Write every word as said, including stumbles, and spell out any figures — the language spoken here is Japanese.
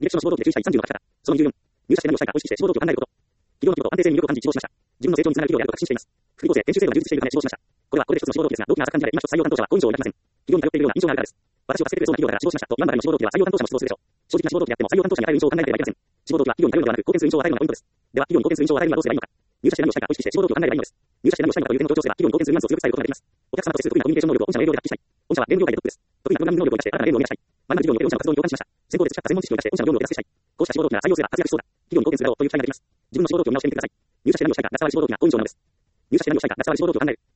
履歴書の志望動機で注意したいさんじゅうの書き方。そのにじゅうよん、入社して何をしたいかを意識して志望動機を考えること。企業の規模と安定性に魅力を感じ、志望しました。自分の成長につながる企業であると確信しています。福利厚生、研修制度が充実しているため志望しました。これはこれで一つの志望動機ですが、動機が浅く感じられ、今一つ採用担当者はご以上いたしません。企業に頼っているような印象があるからです。私を助けてくれそうな企業だから志望しましたと言わんばかりの志望動機では採用担当者も失望するでしょう。正直な志望動機であっても採用担当者に与える印象を考えなければいけません。志望動機は企業に頼るのではなく貢献する印象を与えるのがポイントです。では、企業に貢献する印象を与えるにはどうすればいいのか。入社して何をしたいかを意識して志望動機を考えればいいのです。入社して何をしたいのかという点を強調すれば企業に貢献するニュアンスを強く伝えることができます。お客様と接する得意なコミュニケーション能力を御社の営業で発揮したい。御社はゲーム業界でトップです。得意なプログラミング能力を生かして新たなゲームを生み出したい。まるな事業における御社の活動に共感しました。先行で培った専門知識を生かして御社の業務を手助けしたい。こうした志望動機なら採用すれば活躍しそうだ。企業に貢献するだろうという期待ができます。自分の志望動機を見直してみてください。入社して何をしたいかが伝わる志望動機がご以上なのです。入社して何をしたいかが伝わる志望動機を考える。